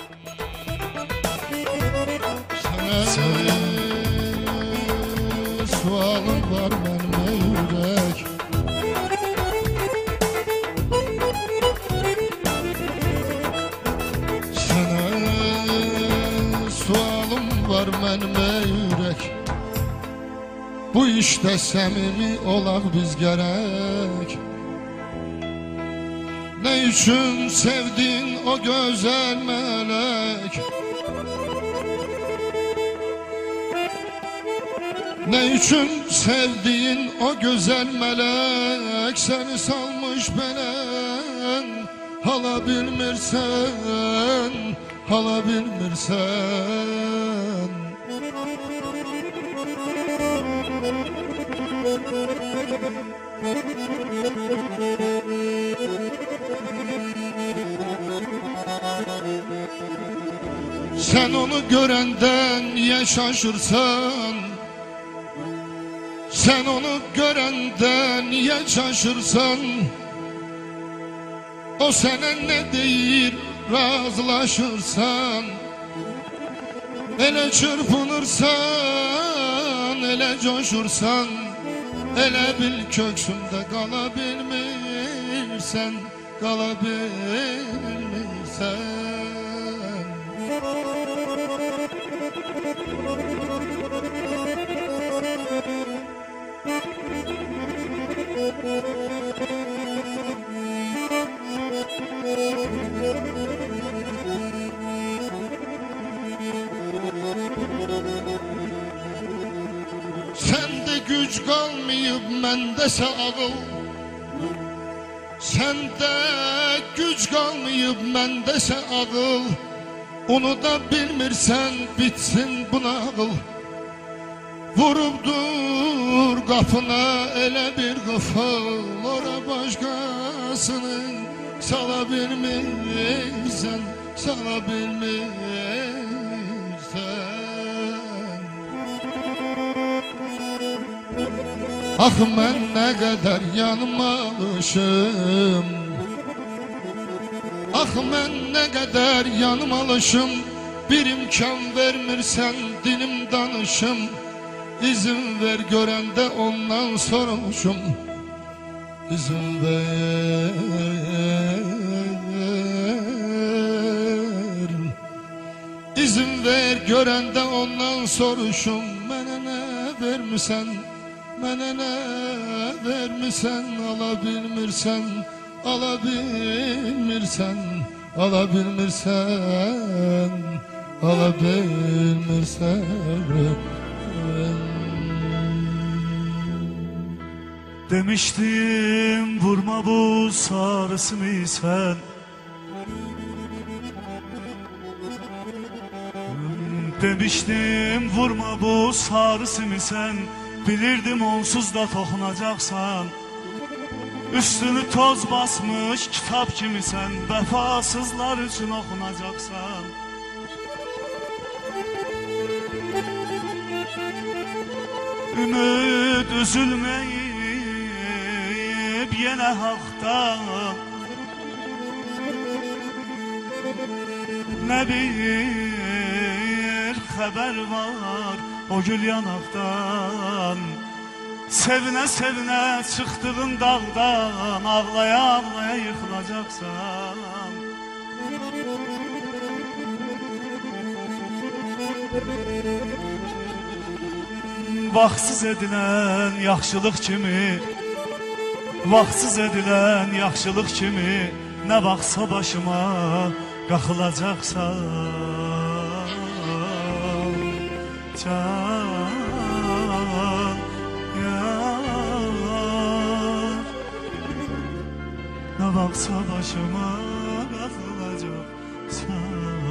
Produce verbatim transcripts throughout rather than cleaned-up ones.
Sana sualım var benimle yürek. Sana sualım var benimle yürek. Bu işte samimi olaq biz gerek. Ne üçün sevdin o güzel melek? Ne üçün sevdiğin o güzel melek seni salmış belen, hala bilmirsen, hala bilmirsen. Sen onu görenden niye şaşırsan? Sen onu görenden niye şaşırsan? O sana ne deyir razılaşırsan? Ele çırpınırsan, ele coşursan, ele bil köksünde kalabilmirsen, kalabilmirsen. Sende güç kalmayıp mendese ağıl, sende güç kalmayıp mendese ağıl. Onu da bilmirsen bitsin bu nağıl. Vurup dur kapına ele bir kıfıl, ora başkasını salabilmirsen, salabilmirsen. Ah ben ne kadar yanmalışım, ah ben ne kadar yanmalışım. Bir imkan vermirsen dilim danışım. İzin ver görende ondan sormuşum. İzin ver, İzin ver görende ondan soruşum. Mene ne vermirsen, mene ne vermirsen, alabilmirsen, alabilmirsen, alabilmirsen, alabilmirsen. Demiştim vurma bu sarısını sen. Demiştim vurma bu sarısını sen. Bilirdim onsuz da toxunacaksan. Üstünü toz basmış kitap kimi sen. Vefasızlar için okunacaksan. Ümid üzülmeyip yine haktan. Ne bir haber var o gül yanaktan. Sevine sevine çıktığın dağdan, ağlaya ağlaya yıkılacaksan. Vaxtsız edilen yaxşılıq kimi, vaxtsız edilen yaxşılıq kimi, ne baxsa başıma qaxılacaqsan. Can yar, ne baxsa başıma qaxılacaqsan.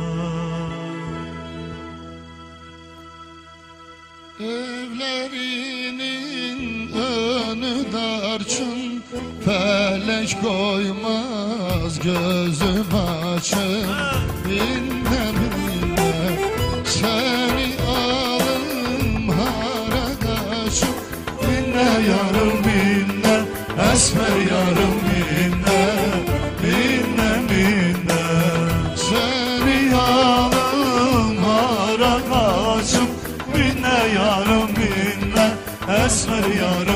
Evlerinin önü darçın, felek koymaz gözüm açın. Binne binne seni alım hara kaçım. Binne yarım binne, esmer yarım binne, binne binne seni alım yara